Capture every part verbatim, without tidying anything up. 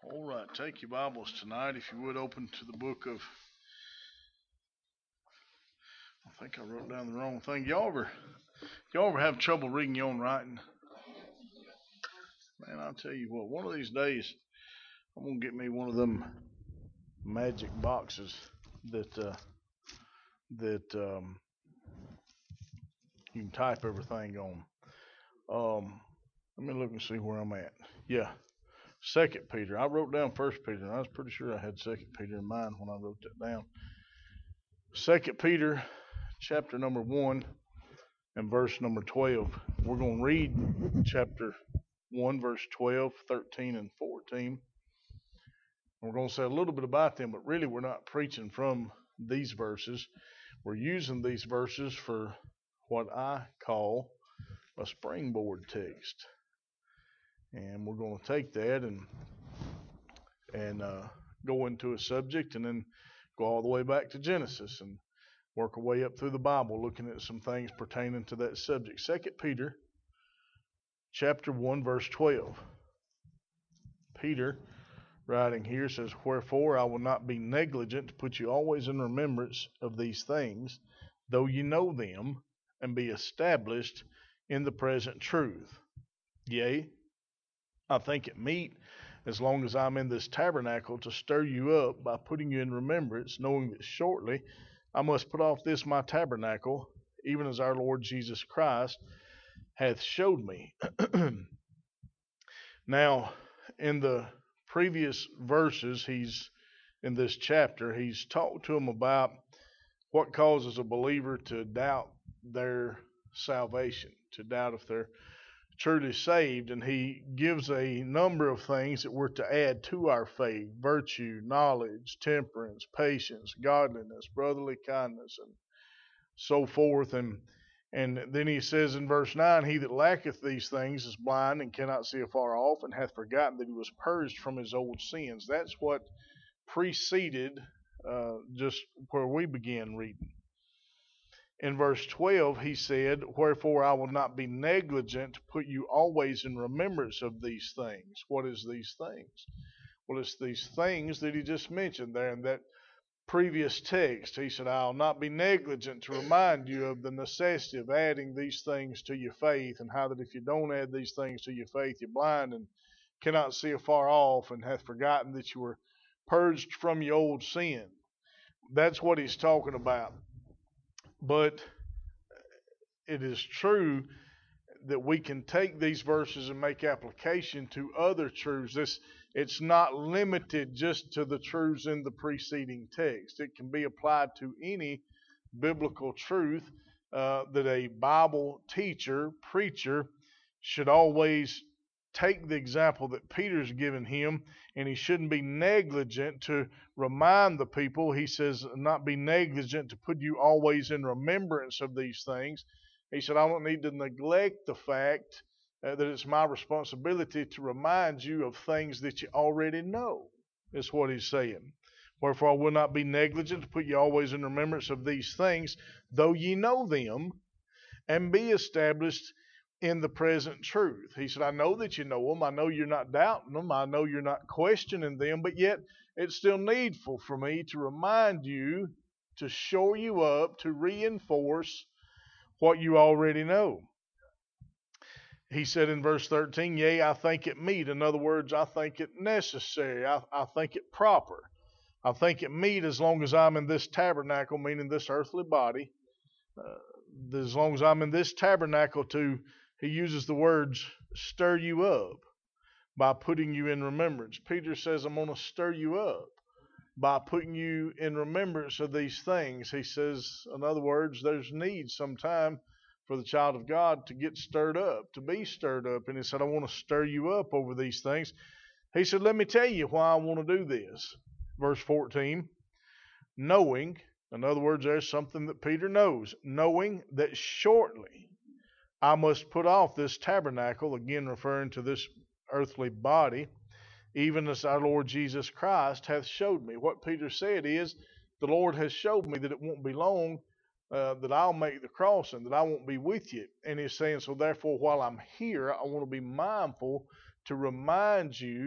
All right, take your Bibles tonight, if you would, open to the book of. I think I wrote down the wrong thing. Y'all ever, y'all ever have trouble reading your own writing? Man, I'll tell you what. One of these days, I'm gonna get me one of them magic boxes that uh, that um, you can type everything on. Um, let me look and see where I'm at. Yeah. Second Peter. I wrote down First Peter, and I was pretty sure I had Second Peter in mind when I wrote that down. Second Peter, chapter number one, and verse number twelve. We're going to read chapter one, verse twelve, thirteen, and fourteen. We're going to say a little bit about them, but really we're not preaching from these verses. We're using these verses for what I call a springboard text. And we're going to take that and and uh, go into a subject and then go all the way back to Genesis and work our way up through the Bible, looking at some things pertaining to that subject. Second Peter, chapter one, verse twelve. Peter, writing here, says, "Wherefore I will not be negligent to put you always in remembrance of these things, though you know them, and be established in the present truth. Yea, I think it meet, as long as I'm in this tabernacle, to stir you up by putting you in remembrance, knowing that shortly I must put off this my tabernacle, even as our Lord Jesus Christ hath showed me." Now, in the previous verses, he's in this chapter, he's talked to them about what causes a believer to doubt their salvation, to doubt if they're truly saved, and he gives a number of things that we're to add to our faith: virtue, knowledge, temperance, patience, godliness, brotherly kindness, and so forth. And and then he says in verse nine, "He that lacketh these things is blind and cannot see afar off, and hath forgotten that he was purged from his old sins." That's what preceded uh, just where we began reading. In verse twelve, he said, "Wherefore I will not be negligent to put you always in remembrance of these things." What is these things? Well, it's these things that he just mentioned there in that previous text. He said, "I'll not be negligent to remind you of the necessity of adding these things to your faith, and how that if you don't add these things to your faith, you're blind and cannot see afar off, and hath forgotten that you were purged from your old sin." That's what he's talking about. But it is true that we can take these verses and make application to other truths. This, it's not limited just to the truths in the preceding text. It can be applied to any biblical truth uh, that a Bible teacher, preacher, should always take the example that Peter's given him, and he shouldn't be negligent to remind the people. He says, "Not be negligent to put you always in remembrance of these things." He said, "I don't need to neglect the fact uh, that it's my responsibility to remind you of things that you already know." Is what he's saying. "Wherefore I will not be negligent to put you always in remembrance of these things, though ye know them, and be established in the present truth." He said, "I know that you know them. I know you're not doubting them. I know you're not questioning them, but yet it's still needful for me to remind you, to shore you up, to reinforce what you already know." He said in verse thirteen, "Yea, I think it meet." In other words, I think it necessary. I, I think it proper. I think it meet, as long as I'm in this tabernacle, meaning this earthly body, uh, as long as I'm in this tabernacle, to, he uses the words, stir you up by putting you in remembrance. Peter says, "I'm going to stir you up by putting you in remembrance of these things." He says, in other words, there's need sometime for the child of God to get stirred up, to be stirred up. And he said, "I want to stir you up over these things." He said, "Let me tell you why I want to do this." Verse fourteen, "Knowing," in other words, there's something that Peter knows, "knowing that shortly I must put off this tabernacle," again referring to this earthly body, "even as our Lord Jesus Christ hath showed me." What Peter said is, the Lord has showed me that it won't be long uh, that I'll make the crossing, that I won't be with you. And he's saying, so therefore, while I'm here, I want to be mindful to remind you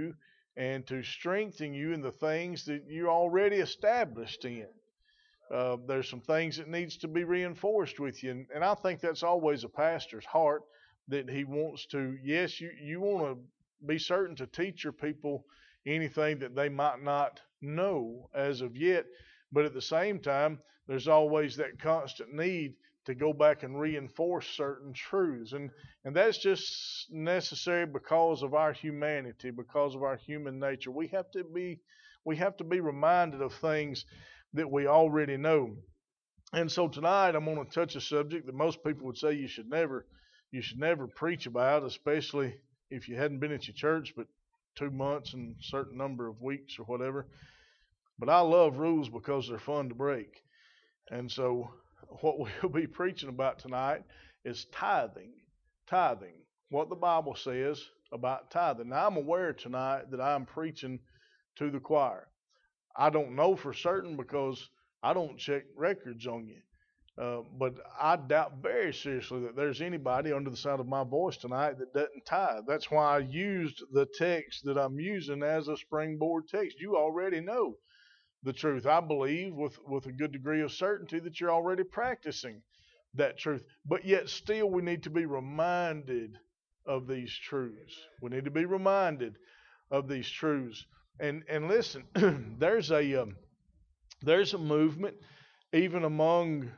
and to strengthen you in the things that you're already established in. Uh, there's some things that needs to be reinforced with you, and, and I think that's always a pastor's heart, that he wants to, yes, you, you want to be certain to teach your people anything that they might not know as of yet, but at the same time, there's always that constant need to go back and reinforce certain truths. And, and that's just necessary because of our humanity, because of our human nature. We have to be, we have to be reminded of things that we already know. And so tonight I'm going to touch a subject that most people would say you should never, you should never preach about, especially if you hadn't been at your church but two months and a certain number of weeks or whatever. But I love rules because they're fun to break. And so what we'll be preaching about tonight is tithing. Tithing. What the Bible says about tithing. Now, I'm aware tonight that I'm preaching to the choir. I don't know for certain because I don't check records on you. Uh, but I doubt very seriously that there's anybody under the sound of my voice tonight that doesn't tithe. That's why I used the text that I'm using as a springboard text. You already know the truth. I believe with, with a good degree of certainty that you're already practicing that truth. But yet still we need to be reminded of these truths. We need to be reminded of these truths. And and listen, there's a um, there's a movement even among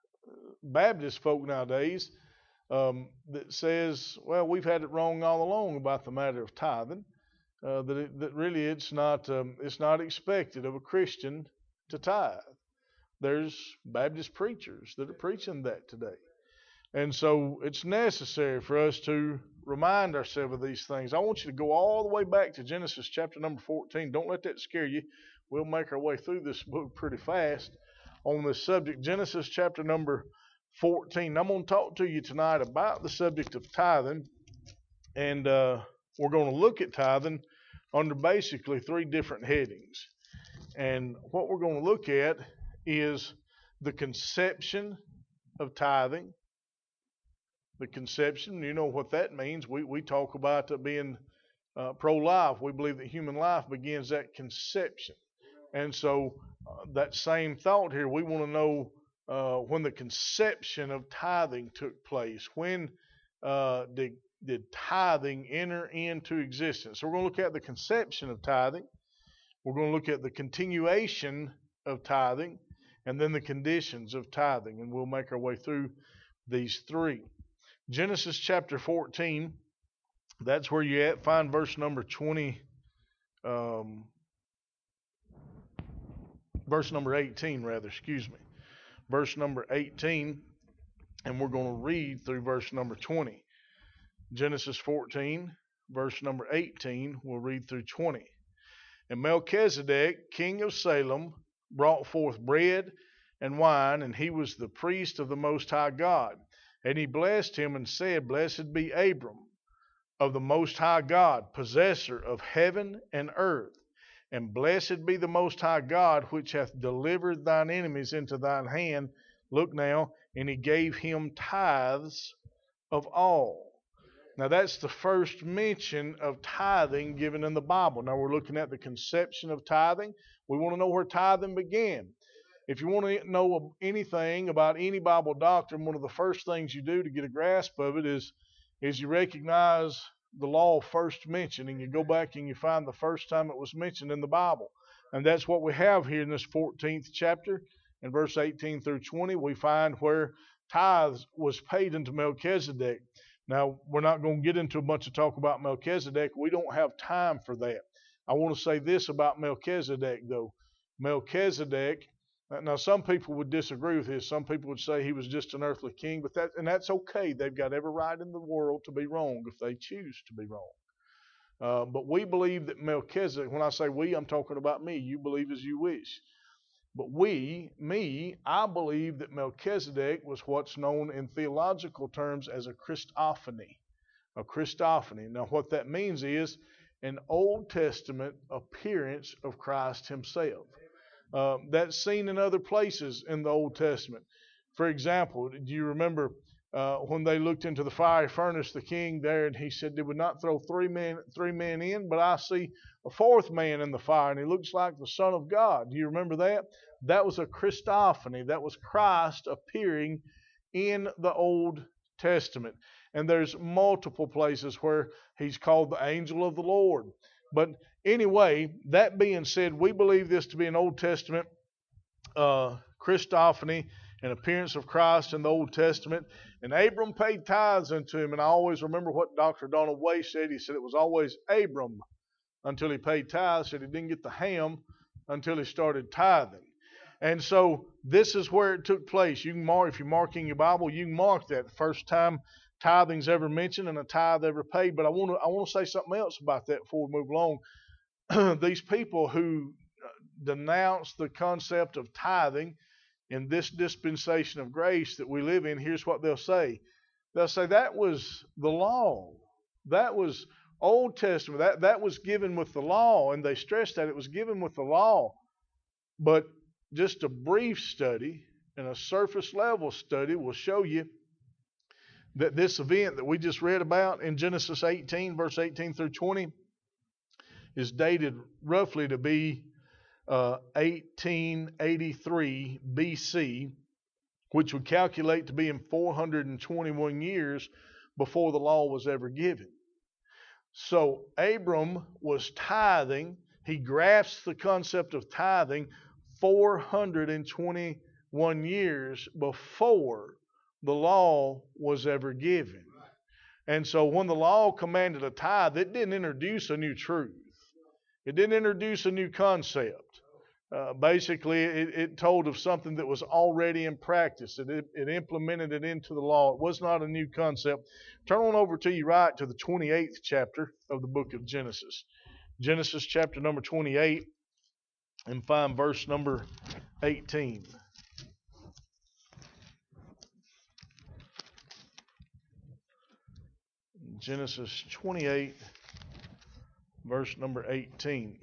Baptist folk nowadays um, that says, well, we've had it wrong all along about the matter of tithing. Uh, that, it, that really it's not um, it's not expected of a Christian to tithe. There's Baptist preachers that are preaching that today. And so it's necessary for us to remind ourselves of these things. I want you to go all the way back to Genesis chapter number fourteen. Don't let that scare you. We'll make our way through this book pretty fast on this subject. Genesis chapter number fourteen. I'm going to talk to you tonight about the subject of tithing. And uh, we're going to look at tithing under basically three different headings. And what we're going to look at is the conception of tithing. The conception, you know what that means. We we talk about uh, being uh, pro-life. We believe that human life begins at conception. And so uh, that same thought here, we want to know uh, when the conception of tithing took place. When uh, did, did tithing enter into existence? So we're going to look at the conception of tithing. We're going to look at the continuation of tithing, and then the conditions of tithing. And we'll make our way through these three. Genesis chapter fourteen, that's where you at. Find verse number twenty, um, verse number eighteen, rather, excuse me. Verse number eighteen, and we're going to read through verse number twenty. Genesis fourteen, verse number eighteen, we'll read through twenty. And Melchizedek, king of Salem, brought forth bread and wine, and he was the priest of the Most High God. And he blessed him and said, Blessed be Abram of the Most High God, possessor of heaven and earth. And blessed be the Most High God, which hath delivered thine enemies into thine hand. Look now, and he gave him tithes of all. Now that's the first mention of tithing given in the Bible. Now we're looking at the conception of tithing. We want to know where tithing began. If you want to know anything about any Bible doctrine, one of the first things you do to get a grasp of it is, is you recognize the law first mentioned, and you go back and you find the first time it was mentioned in the Bible. And that's what we have here in this fourteenth chapter. In verse eighteen through twenty, we find where tithes was paid unto Melchizedek. Now, we're not going to get into a bunch of talk about Melchizedek. We don't have time for that. I want to say this about Melchizedek, though. Melchizedek, now some people would disagree with this. Some people would say he was just an earthly king, but that and that's okay. They've got every right in the world to be wrong if they choose to be wrong. Uh, but we believe that Melchizedek, when I say we, I'm talking about me. You believe as you wish. But we, me, I believe that Melchizedek was what's known in theological terms as a Christophany. A Christophany. Now what that means is an Old Testament appearance of Christ himself. Uh, that's seen in other places in the Old Testament. For example, do you remember uh, when they looked into the fiery furnace, the king there, and he said, "Did we not throw three men, three men in? But I see a fourth man in the fire, and he looks like the Son of God." Do you remember that? That was a Christophany. That was Christ appearing in the Old Testament. And there's multiple places where he's called the angel of the Lord. But anyway, that being said, we believe this to be an Old Testament uh, Christophany, an appearance of Christ in the Old Testament. And Abram paid tithes unto him. And I always remember what Doctor Donald Way said. He said it was always Abram until he paid tithes. He said he didn't get the ham until he started tithing. And so this is where it took place. You can mark, if you're marking your Bible, you can mark that first time tithing's ever mentioned and a tithe ever paid. But I want to I want to say something else about that before we move along. These people who denounce the concept of tithing in this dispensation of grace that we live in, here's what they'll say. They'll say that was the law. That was Old Testament. That, that was given with the law. And they stress that it was given with the law. But just a brief study and a surface level study will show you that this event that we just read about in Genesis eighteen, verse eighteen through twenty, is dated roughly to be uh, eighteen eighty-three B C, which would calculate to be in four hundred twenty-one years before the law was ever given. So Abram was tithing. He grasped the concept of tithing four hundred twenty-one years before the law was ever given. And so when the law commanded a tithe, it didn't introduce a new truth. It didn't introduce a new concept. Uh, basically, it, it told of something that was already in practice. It, it, it implemented it into the law. It was not a new concept. Turn on over to your right to the twenty-eighth chapter of the book of Genesis. Genesis chapter number twenty-eight, and find verse number eighteen. Genesis twenty-eight, verse number eighteen.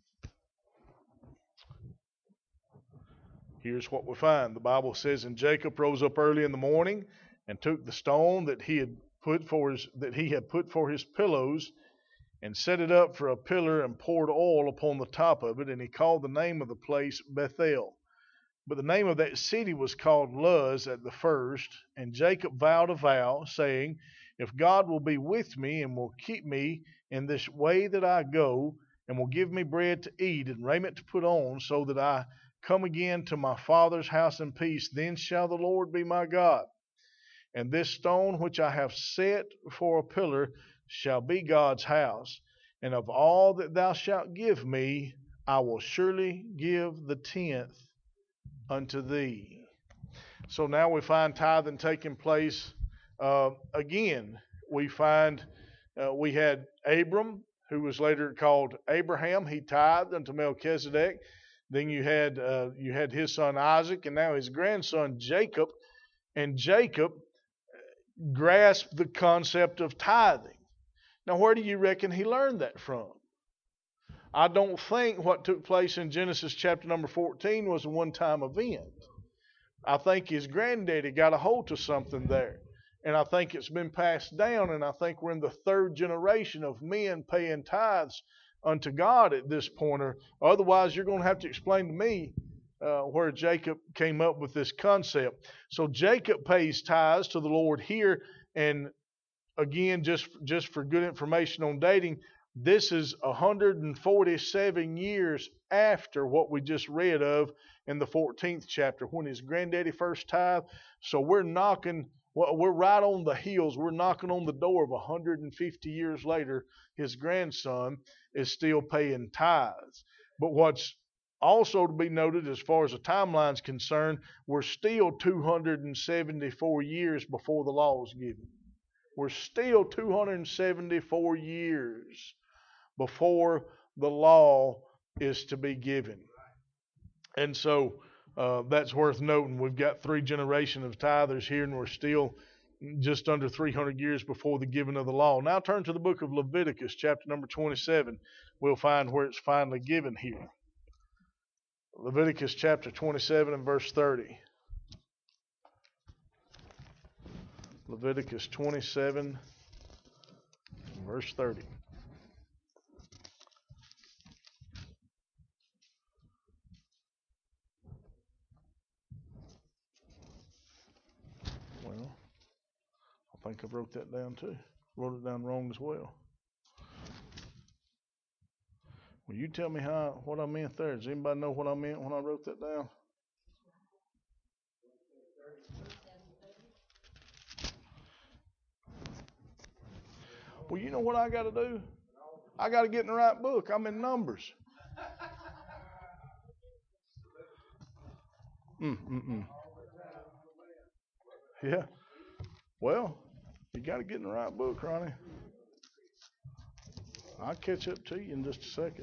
Here's what we find. The Bible says, "And Jacob rose up early in the morning and took the stone that he had put for his that he had put for his pillows, and set it up for a pillar, and poured oil upon the top of it. And he called the name of the place Bethel. But the name of that city was called Luz at the first. And Jacob vowed a vow, saying, If God will be with me, and will keep me in this way that I go, and will give me bread to eat and raiment to put on, so that I come again to my father's house in peace, then shall the Lord be my God. And this stone which I have set for a pillar shall be God's house. And of all that thou shalt give me, I will surely give the tenth unto thee." So now we find tithing taking place uh, again. We find uh, we had Abram, who was later called Abraham. He tithed unto Melchizedek. Then you had uh, you had his son Isaac, and now his grandson Jacob. And Jacob grasped the concept of tithing. Now, where do you reckon he learned that from? I don't think what took place in Genesis chapter number fourteen was a one-time event. I think his granddaddy got a hold of something there. And I think it's been passed down, and I think we're in the third generation of men paying tithes unto God at this point. Or otherwise, you're going to have to explain to me uh, where Jacob came up with this concept. So Jacob pays tithes to the Lord here, and again, just, just for good information on dating, this is one hundred forty-seven years after what we just read of in the fourteenth chapter, when his granddaddy first tithed. So we're knocking, well, we're right on the heels. We're knocking on the door of one hundred fifty years later. His grandson is still paying tithes. But what's also to be noted, as far as the timeline's concerned, we're still two hundred seventy-four years before the law was given. We're still two hundred seventy-four years before the law is to be given. And so uh, that's worth noting. We've got three generations of tithers here, and we're still just under three hundred years before the giving of the law. Now turn to the book of Leviticus, chapter number twenty-seven. We'll find where it's finally given here. Leviticus chapter twenty-seven and verse thirty. Leviticus twenty-seven, verse thirty. Well, I think I wrote that down too. Wrote it down wrong as well. Will you tell me how what I meant there? Does anybody know what I meant when I wrote that down? Well, you know what I got to do? I got to get in the right book. I'm in Numbers. Mm, mm, mm. Yeah. Well, you got to get in the right book, Ronnie. I'll catch up to you in just a second.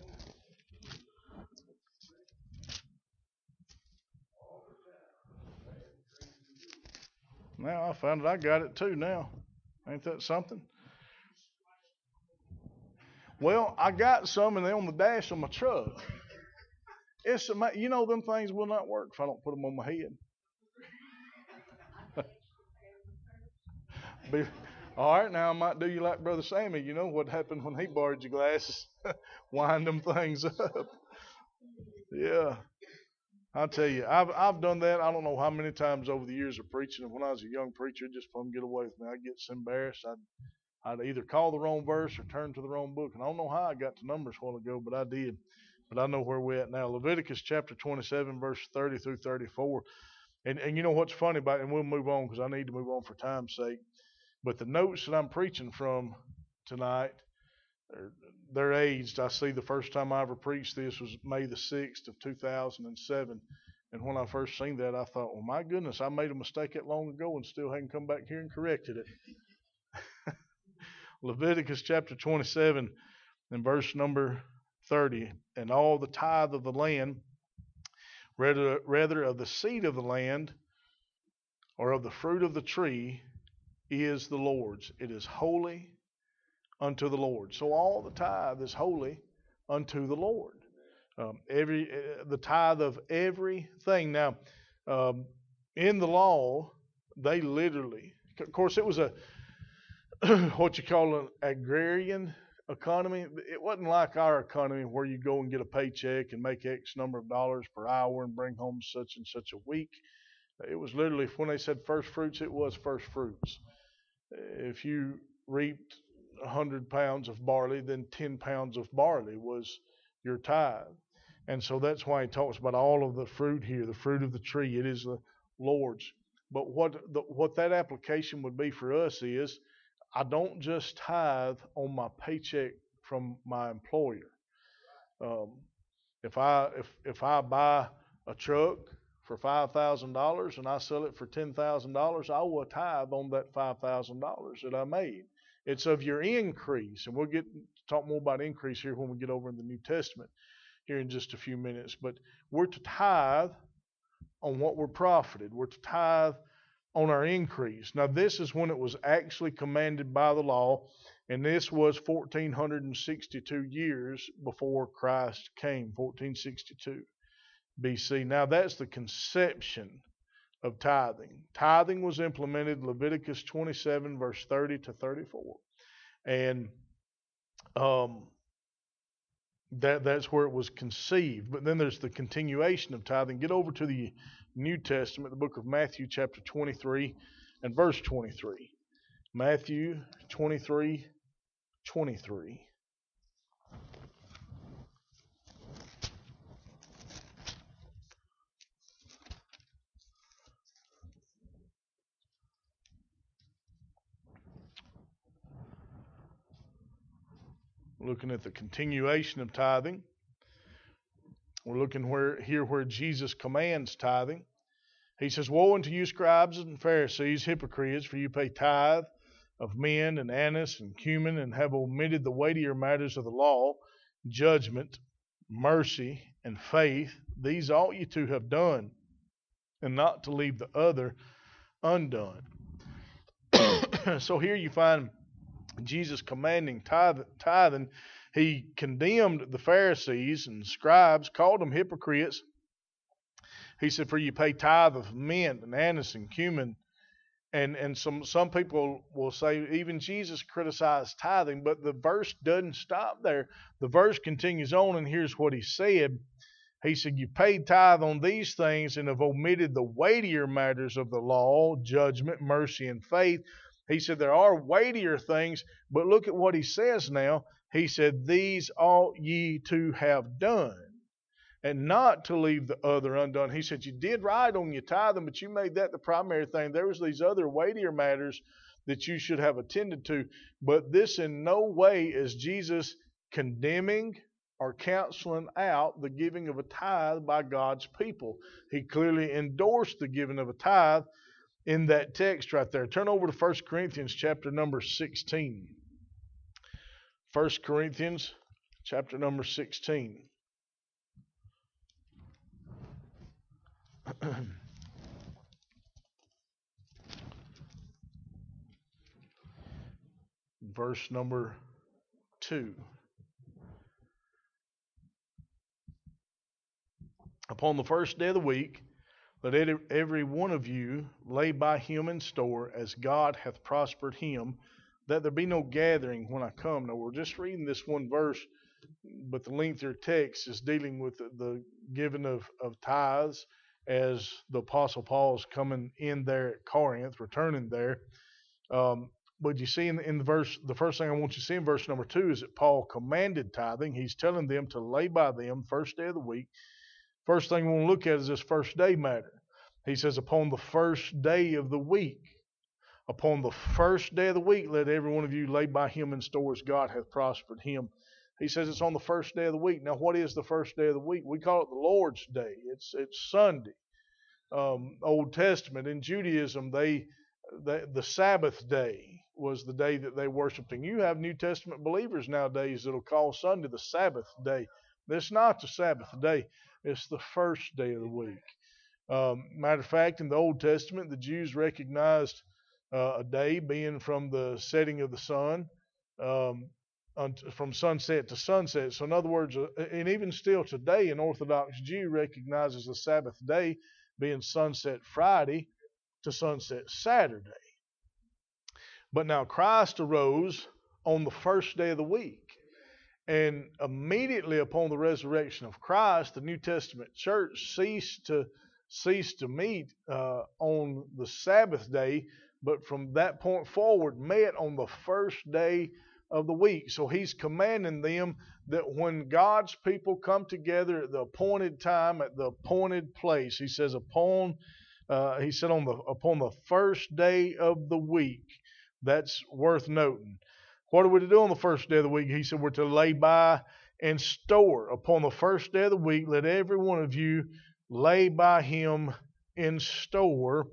Now I found it. I got it too now. Ain't that something? Well, I got some and they're on the dash of my truck. It's a, you know them things will not work if I don't put them on my head. Be, all right, now I might do you like Brother Sammy. You know what happened when he borrowed your glasses? Wind them things up. Yeah. I'll tell you, I've I've done that. I don't know how many times over the years of preaching. And when I was a young preacher, just let them get away with me. I'd get so embarrassed. I'd I'd either call the wrong verse or turn to the wrong book. And I don't know how I got to Numbers a while ago, but I did. But I know where we're at now. Leviticus chapter twenty-seven, verse thirty through thirty-four. And and you know what's funny about it, and we'll move on because I need to move on for time's sake. But the notes that I'm preaching from tonight, they're, they're aged. I see the first time I ever preached this was May the sixth of two thousand seven. And when I first seen that, I thought, well, my goodness, I made a mistake that long ago and still hadn't come back here and corrected it. Leviticus chapter twenty-seven and verse number thirty. And all the tithe of the land, rather, rather of the seed of the land or of the fruit of the tree, is the Lord's. It is holy unto the Lord. So all the tithe is holy unto the Lord. Um, every uh, the tithe of everything. Now, um, in the law, they literally, of course, it was a what you call an agrarian economy. It wasn't like our economy where you go and get a paycheck and make X number of dollars per hour and bring home such and such a week. It was literally, when they said first fruits, it was first fruits. If you reaped one hundred pounds of barley, then ten pounds of barley was your tithe. And so that's why he talks about all of the fruit here, the fruit of the tree. It is the Lord's. But what the, what that application would be for us is, I don't just tithe on my paycheck from my employer. Um, if I if if I buy a truck for five thousand dollars and I sell it for ten thousand dollars, I will tithe on that five thousand dollars that I made. It's of your increase, and we'll get talk more about increase here when we get over in the New Testament here in just a few minutes. But we're to tithe on what we're profited. We're to tithe on our increase. Now, this is when it was actually commanded by the law, and this was fourteen sixty-two years before Christ came, fourteen sixty-two B C. Now, that's the conception of tithing. Tithing was implemented in Leviticus twenty-seven, verse thirty to thirty-four. And um, that that's where it was conceived. But then there's the continuation of tithing. Get over to the New Testament, the book of Matthew, chapter twenty-three and verse twenty-three. Matthew twenty-three, twenty-three. Looking at the continuation of tithing. We're looking where here where Jesus commands tithing. He says, "Woe unto you, scribes and Pharisees, hypocrites, for you pay tithe of mint and anise and cumin, and have omitted the weightier matters of the law, judgment, mercy, and faith. These ought you to have done, and not to leave the other undone." So here you find Jesus commanding tithe, tithing. He condemned the Pharisees and scribes, called them hypocrites. He said, "For you pay tithe of mint and anise and cumin, And and some some people will say even Jesus criticized tithing, but the verse doesn't stop there. The verse continues on, and here's what he said. He said, "You paid tithe on these things and have omitted the weightier matters of the law, judgment, mercy, and faith." He said there are weightier things, but look at what he says now. He said, "These ought ye to have done, and not to leave the other undone." He said, you did right on your tithing, but you made that the primary thing. There was these other weightier matters that you should have attended to. But this in no way is Jesus condemning or counseling out the giving of a tithe by God's people. He clearly endorsed the giving of a tithe in that text right there. Turn over to First Corinthians chapter number sixteen. First Corinthians chapter number sixteen. Verse number two. Upon the first day of the week, let every one of you lay by him in store, as God hath prospered him, that there be no gathering when I come. Now, we're just reading this one verse, but the lengthier text is dealing with the, the giving of, of tithes, as the Apostle Paul is coming in there at Corinth, returning there. Um, but you see in the, in the verse, the first thing I want you to see in verse number two is that Paul commanded tithing. He's telling them to lay by them first day of the week. First thing we want to look at is this first day matter. He says, upon the first day of the week. Upon the first day of the week, let every one of you lay by him in store as God hath prospered him. He says it's on the first day of the week. Now, what is the first day of the week? We call it the Lord's Day. It's it's Sunday. Um, Old Testament. In Judaism, they, they the Sabbath day was the day that they worshiped. And you have New Testament believers nowadays that'll call Sunday the Sabbath day. It's not the Sabbath day. It's the first day of the week. Um, matter of fact, in the Old Testament, the Jews recognized uh, a day being from the setting of the sun, um, from sunset to sunset. So in other words, uh, and even still today, an Orthodox Jew recognizes the Sabbath day being sunset Friday to sunset Saturday. But now Christ arose on the first day of the week. And immediately upon the resurrection of Christ, the New Testament church ceased to ceased to meet uh, on the Sabbath day, but from that point forward met on the first day of the week. So he's commanding them that when God's people come together at the appointed time, at the appointed place, he says upon uh, he said on the upon the first day of the week. That's worth noting. What are we to do on the first day of the week? He said we're to lay by and store. Upon the first day of the week, let every one of you lay by him in store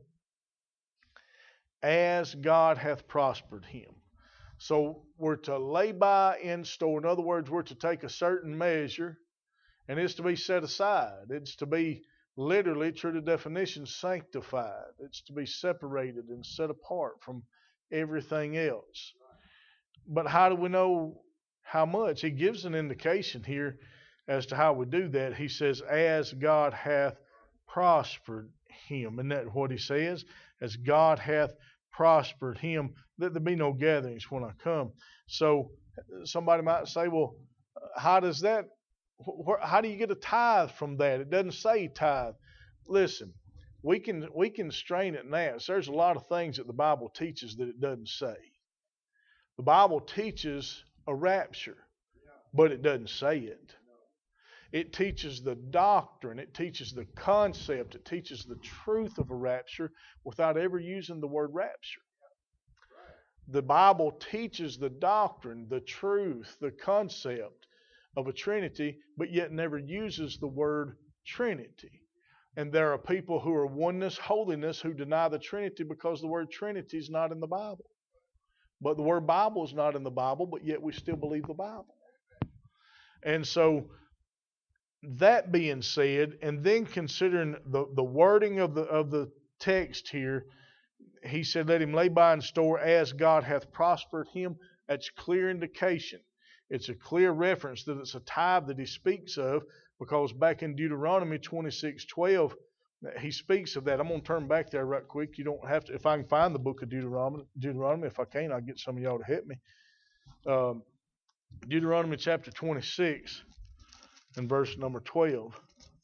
as God hath prospered him. So we're to lay by in store. In other words, we're to take a certain measure and it's to be set aside. It's to be literally, true to definition, sanctified. It's to be separated and set apart from everything else. But how do we know how much? He gives an indication here as to how we do that. He says, as God hath prospered him. Isn't that what he says? As God hath prospered him, that there be no gatherings when I come. So somebody might say, well, how does that, how do you get a tithe from that? It doesn't say tithe. Listen, we can, we can strain it now. So there's a lot of things that the Bible teaches that it doesn't say. The Bible teaches a rapture, but it doesn't say it. It teaches the doctrine, it teaches the concept, it teaches the truth of a rapture without ever using the word rapture. The Bible teaches the doctrine, the truth, the concept of a Trinity, but yet never uses the word Trinity. And there are people who are oneness, holiness, who deny the Trinity because the word Trinity is not in the Bible. But the word Bible is not in the Bible, but yet we still believe the Bible. And so, that being said, and then considering the, the wording of the of the text here, he said, let him lay by and store as God hath prospered him. That's clear indication. It's a clear reference that it's a tithe that he speaks of, because back in Deuteronomy twenty-six twelve, He speaks of that. I'm going to turn back there right quick. You don't have to. If I can find the book of Deuteronomy, Deuteronomy. If I can't, I'll get some of y'all to help me. Um, Deuteronomy chapter twenty-six and verse number twelve.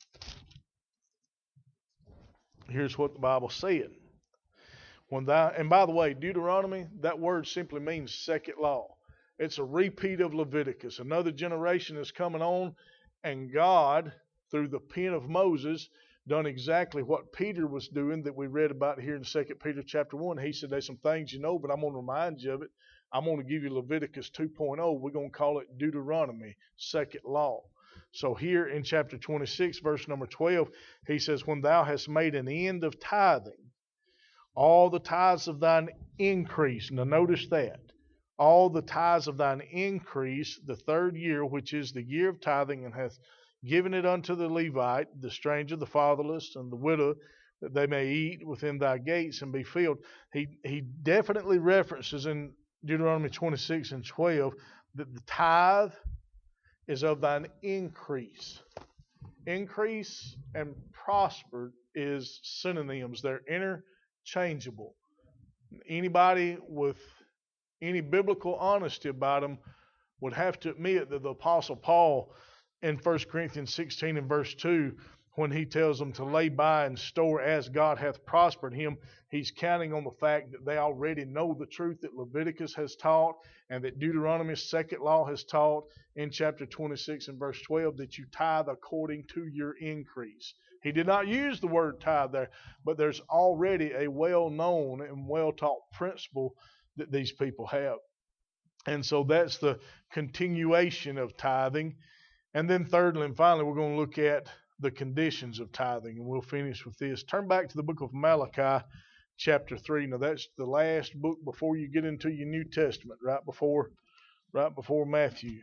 Here's what the Bible said. When thou, and by the way, Deuteronomy, that word simply means second law. It's a repeat of Leviticus. Another generation is coming on, and God, through the pen of Moses, done exactly what Peter was doing that we read about here in Second Peter chapter one. He said, there's some things you know, but I'm going to remind you of it. I'm going to give you Leviticus two point oh. We're going to call it Deuteronomy, second law. So here in chapter twenty-six, verse number twelve, he says, when thou hast made an end of tithing, all the tithes of thine increase. Now notice that. All the tithes of thine increase the third year, which is the year of tithing, and hath given it unto the Levite, the stranger, the fatherless, and the widow, that they may eat within thy gates and be filled. He he definitely references in Deuteronomy twenty-six and twelve that the tithe is of thine increase. Increase and prospered is synonyms. They're interchangeable. Anybody with any biblical honesty about them would have to admit that the Apostle Paul in First Corinthians sixteen and verse two, when he tells them to lay by and store as God hath prospered him, he's counting on the fact that they already know the truth that Leviticus has taught and that Deuteronomy's second law has taught in chapter twenty-six and verse twelve, that you tithe according to your increase. He did not use the word tithe there, but there's already a well-known and well-taught principle that these people have. And so that's the continuation of tithing. And then thirdly and finally, we're going to look at the conditions of tithing, and we'll finish with this. Turn back to the book of Malachi, chapter three. Now that's the last book before you get into your New Testament, right before, right before Matthew.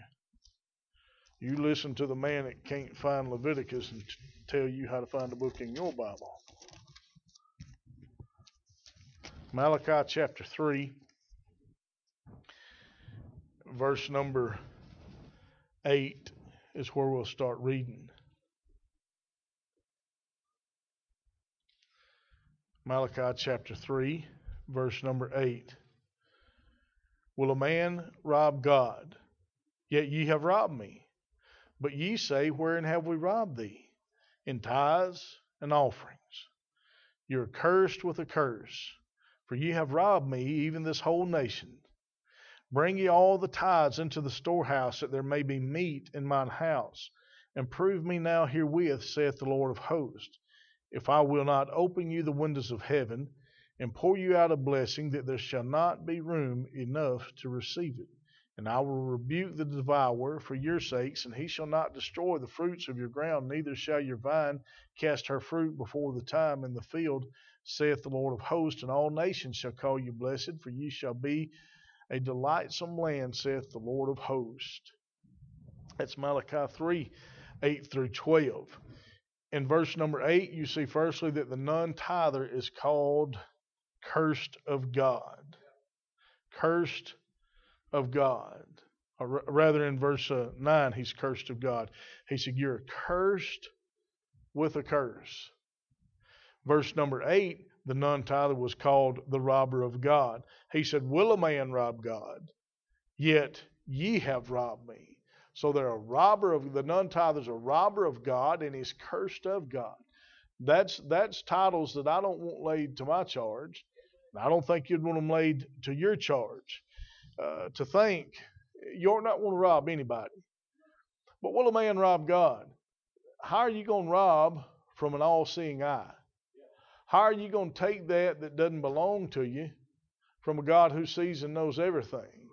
You listen to the man that can't find Leviticus and t- tell you how to find a book in your Bible. Malachi chapter three, verse number eight is where we'll start reading. Malachi chapter three, verse number eight. Will a man rob God? Yet ye have robbed me. But ye say, wherein have we robbed thee? In tithes and offerings. You are cursed with a curse, for ye have robbed me, even this whole nation. Bring ye all the tithes into the storehouse, that there may be meat in mine house. And prove me now herewith, saith the Lord of hosts, if I will not open you the windows of heaven, and pour you out a blessing, that there shall not be room enough to receive it. And I will rebuke the devourer for your sakes, and he shall not destroy the fruits of your ground, neither shall your vine cast her fruit before the time in the field, saith the Lord of hosts. And all nations shall call you blessed, for ye shall be a delightsome land, saith the Lord of hosts. That's Malachi three, eight through twelve. In verse number eight, you see firstly that the non-tither is called cursed of God. Cursed of God. Or rather, in verse uh, nine, he's cursed of God. He said, you're cursed with a curse. Verse number eight, the non-tither was called the robber of God. He said, will a man rob God? Yet ye have robbed me. So they're a robber of, the non-tither's a robber of God, and he's cursed of God. That's that's titles that I don't want laid to my charge. I don't think you'd want them laid to your charge. Uh, to think you ought not want to rob anybody. But will a man rob God? How are you going to rob from an all-seeing eye? How are you going to take that that doesn't belong to you from a God who sees and knows everything?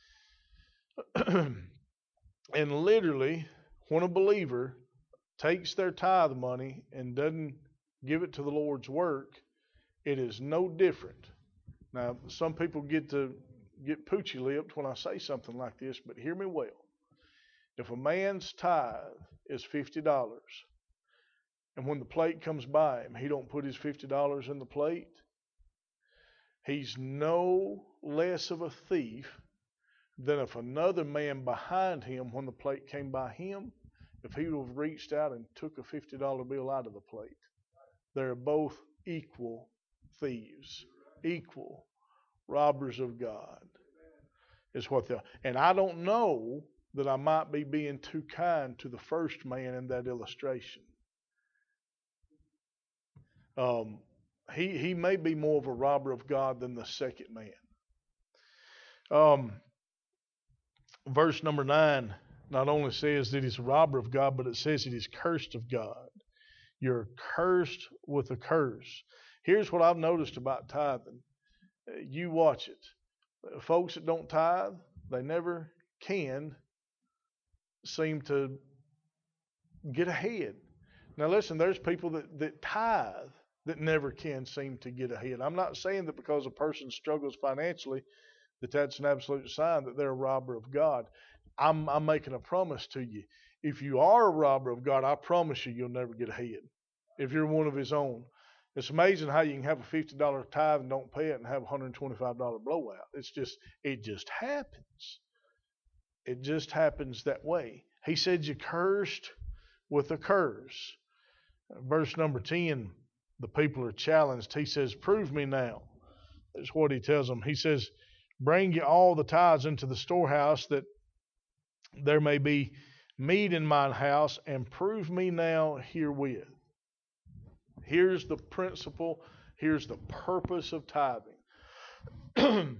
And literally, when a believer takes their tithe money and doesn't give it to the Lord's work, it is no different. Now, some people get to get poochy lipped when I say something like this, but hear me well. If a man's tithe is fifty dollars, and when the plate comes by him, he don't put his fifty dollars in the plate, he's no less of a thief than if another man behind him, when the plate came by him, if he would have reached out and took a fifty dollar bill out of the plate. They're both equal thieves, equal robbers of God is what they are. And I don't know that I might be being too kind to the first man in that illustration. Um, he, he may be more of a robber of God than the second man. Um, verse number nine not only says that he's a robber of God, but it says that he's cursed of God. You're cursed with a curse. Here's what I've noticed about tithing. You watch it. Folks that don't tithe, they never can seem to get ahead. Now listen, there's people that, that tithe that never can seem to get ahead. I'm not saying that because a person struggles financially that that's an absolute sign that they're a robber of God. I'm, I'm making a promise to you. If you are a robber of God, I promise you, you'll never get ahead. If you're one of his own. It's amazing how you can have a fifty dollar tithe and don't pay it and have a one hundred twenty-five dollar blowout. It's just, it just happens. It just happens that way. He said you're cursed with a curse. Verse number ten, the people are challenged. He says, prove me now. That's what he tells them. He says, bring you all the tithes into the storehouse that there may be meat in mine house, and prove me now herewith. Here's the principle. Here's the purpose of tithing.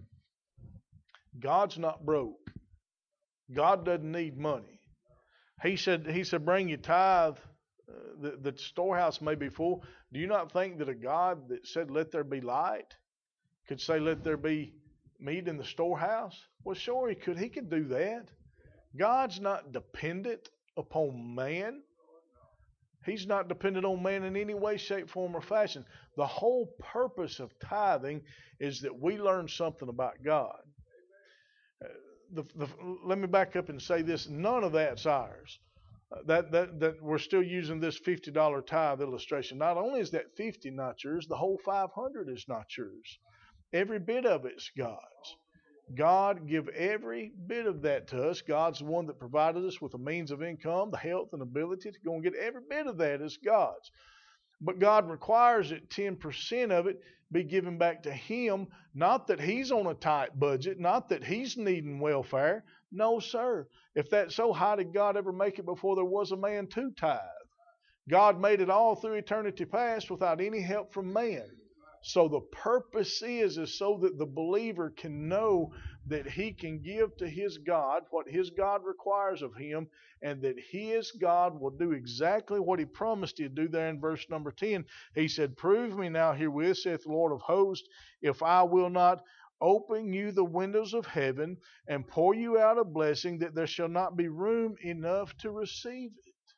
God's not broke. God doesn't need money. He said, he said, bring your tithe. Uh, the, the storehouse may be full. Do you not think that a God that said, let there be light, could say, let there be meat in the storehouse? Well, sure he could. He could do that. God's not dependent upon man. He's not dependent on man in any way, shape, form, or fashion. The whole purpose of tithing is that we learn something about God. Uh, the, the, let me back up and say this. None of that's ours. Uh, that, that, that we're still using this fifty dollar tithe illustration. Not only is that fifty not yours, the whole five hundred is not yours. Every bit of it's God's. God give every bit of that to us. God's the one that provided us with a means of income, the health and ability to go and get every bit of that is God's. But God requires that ten percent of it be given back to Him, not that He's on a tight budget, not that He's needing welfare. No, sir. If that's so, how did God ever make it before there was a man to tithe? God made it all through eternity past without any help from man. So the purpose is, is so that the believer can know that he can give to his God what his God requires of him, and that his God will do exactly what he promised he'd do there in verse number ten. He said, prove me now herewith, saith the Lord of hosts, if I will not open you the windows of heaven and pour you out a blessing, that there shall not be room enough to receive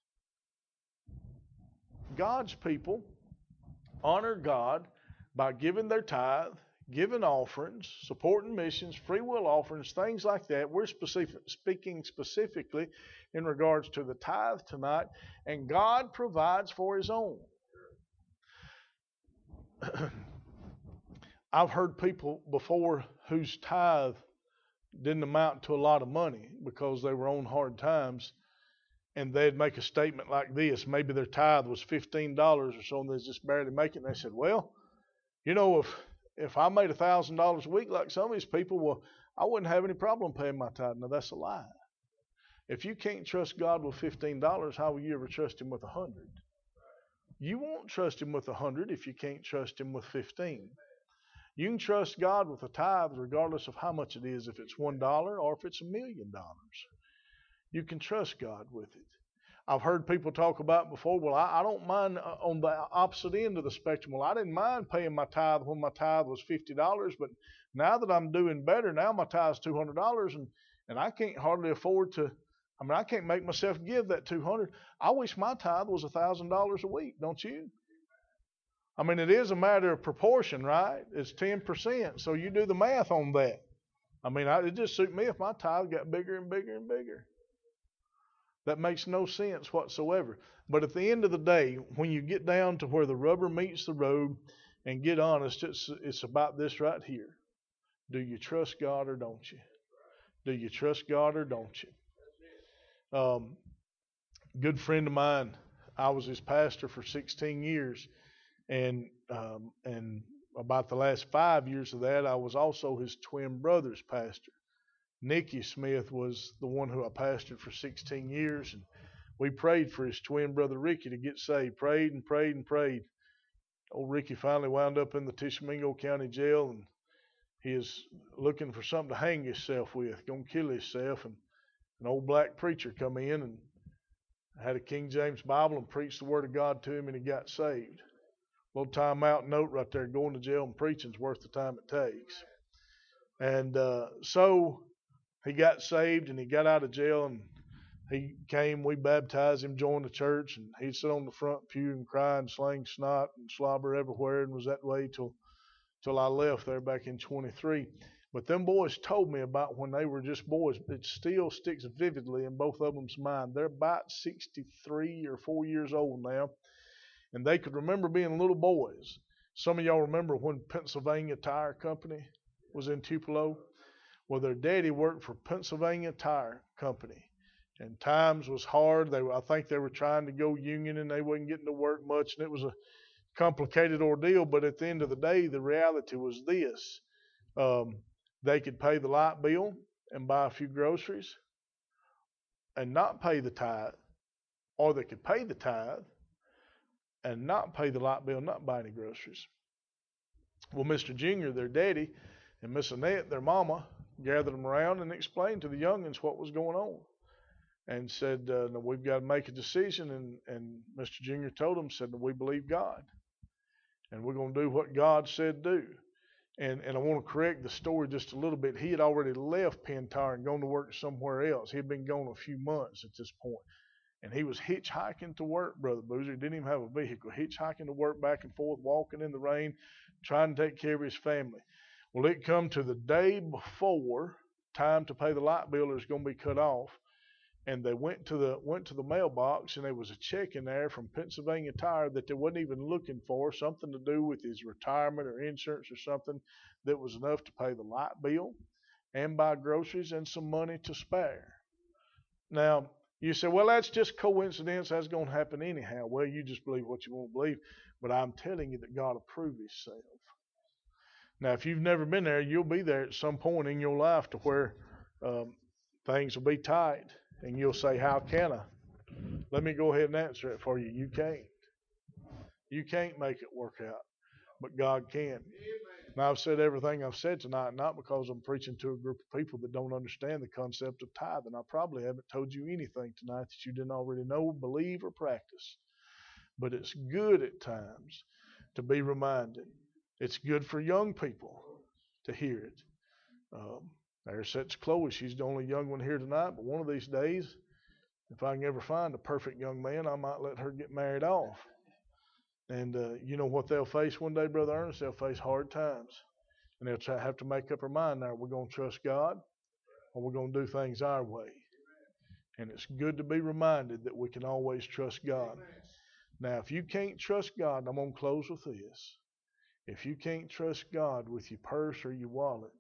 it. God's people honor God by giving their tithe, giving offerings, supporting missions, free will offerings, things like that. We're specific, speaking specifically in regards to the tithe tonight, and God provides for His own. I've heard people before whose tithe didn't amount to a lot of money because they were on hard times, and they'd make a statement like this. Maybe their tithe was fifteen dollars or so, and they just barely make it. And they said, well, you know, if if I made one thousand dollars a week like some of these people, well, I wouldn't have any problem paying my tithe. Now, that's a lie. If you can't trust God with fifteen dollars, how will you ever trust Him with one hundred dollars? You won't trust Him with one hundred dollars if you can't trust Him with fifteen dollars. You can trust God with a tithe regardless of how much it is, if it's one dollar or if it's a million dollars. You can trust God with it. I've heard people talk about before, well, I, I don't mind uh, on the opposite end of the spectrum. Well, I didn't mind paying my tithe when my tithe was fifty dollars, but now that I'm doing better, now my tithe is two hundred dollars, and, and I can't hardly afford to, I mean, I can't make myself give that two hundred dollars. I wish my tithe was one thousand dollars a week, don't you? I mean, it is a matter of proportion, right? It's ten percent, so you do the math on that. I mean, I, it just suit me if my tithe got bigger and bigger and bigger. That makes no sense whatsoever. But at the end of the day, when you get down to where the rubber meets the road, and get honest, it's, it's about this right here. Do you trust God or don't you? Do you trust God or don't you? Um, good friend of mine, I was his pastor for sixteen years, And um, and about the last five years of that, I was also his twin brother's pastor. Nicky Smith was the one who I pastored for sixteen years, and we prayed for his twin brother Ricky to get saved. Prayed and prayed and prayed. Old Ricky finally wound up in the Tishomingo County Jail, and he is looking for something to hang himself with, gonna kill himself. And an old black preacher come in and had a King James Bible and preached the Word of God to him, and he got saved. Little time out note right there: going to jail and preaching's worth the time it takes. And uh, so he got saved, and he got out of jail, and he came. We baptized him, joined the church, and he'd sit on the front pew and cry and sling snot and slobber everywhere, and was that way till till I left there back in twenty-three. But them boys told me about when they were just boys. It still sticks vividly in both of them's mind. They're about sixty-three or four years old now, and they could remember being little boys. Some of y'all remember when Pennsylvania Tire Company was in Tupelo? Well, their daddy worked for Pennsylvania Tire Company, and times was hard. They were, I think they were trying to go union, and they wasn't getting to work much, and it was a complicated ordeal. But at the end of the day, the reality was this. Um, they could pay the light bill and buy a few groceries and not pay the tithe, or they could pay the tithe and not pay the light bill, not buy any groceries. Well, Mister Junior, their daddy, and Miss Annette, their mama, gathered them around and explained to the youngins what was going on, and said, uh, no, we've got to make a decision. And, and Mister Junior told them, said, no, we believe God, and we're going to do what God said do. And, and I want to correct the story just a little bit. He had already left Penn Tire and gone to work somewhere else. He had been gone a few months at this point. And he was hitchhiking to work, Brother Boozer. He didn't even have a vehicle. Hitchhiking to work back and forth, walking in the rain, trying to take care of his family. Well, it come to the day before time to pay the light bill is going to be cut off. And they went to the went to the mailbox, and there was a check in there from Pennsylvania Tire that they wasn't even looking for, something to do with his retirement or insurance or something, that was enough to pay the light bill and buy groceries and some money to spare. Now, you say, well, that's just coincidence. That's going to happen anyhow. Well, you just believe what you want to believe. But I'm telling you that God approved himself. Now, if you've never been there, you'll be there at some point in your life to where um, things will be tight. And you'll say, how can I? Let me go ahead and answer it for you. You can't. You can't make it work out. But God can. Now, I've said everything I've said tonight, not because I'm preaching to a group of people that don't understand the concept of tithing. I probably haven't told you anything tonight that you didn't already know, believe, or practice. But it's good at times to be reminded. It's good for young people to hear it. Um, There sits Chloe. She's the only young one here tonight, but one of these days, if I can ever find a perfect young man, I might let her get married off. And uh, you know what they'll face one day, Brother Ernest? They'll face hard times. And they'll try, have to make up their mind now, we're going to trust God or we're going to do things our way. And it's good to be reminded that we can always trust God. Now, if you can't trust God, and I'm going to close with this. If you can't trust God with your purse or your wallet,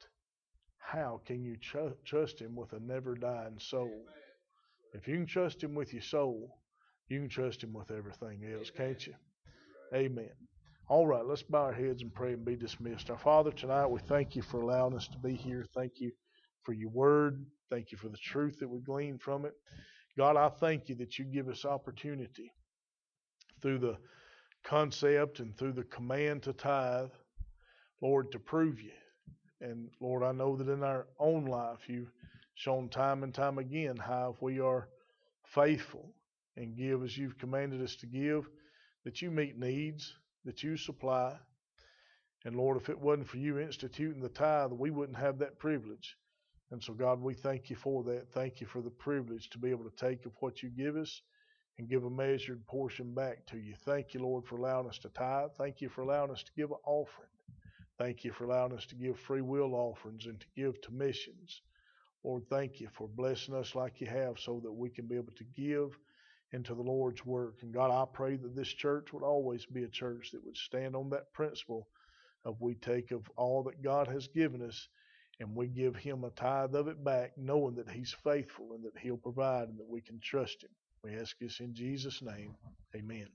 how can you tr- trust him with a never-dying soul? If you can trust him with your soul, you can trust him with everything else, can't you? Amen. All right, let's bow our heads and pray and be dismissed. Our Father, tonight we thank you for allowing us to be here. Thank you for your word. Thank you for the truth that we glean from it. God, I thank you that you give us opportunity through the concept and through the command to tithe, Lord, to prove you. And Lord, I know that in our own life, you've shown time and time again how if we are faithful and give as you've commanded us to give, that you meet needs, that you supply. And Lord, if it wasn't for you instituting the tithe, we wouldn't have that privilege. And so God, we thank you for that. Thank you for the privilege to be able to take of what you give us and give a measured portion back to you. Thank you, Lord, for allowing us to tithe. Thank you for allowing us to give an offering. Thank you for allowing us to give free will offerings and to give to missions. Lord, thank you for blessing us like you have so that we can be able to give into the Lord's work. And God, I pray that this church would always be a church that would stand on that principle of we take of all that God has given us and we give him a tithe of it back, knowing that he's faithful and that he'll provide and that we can trust him. We ask this in Jesus' name. Amen.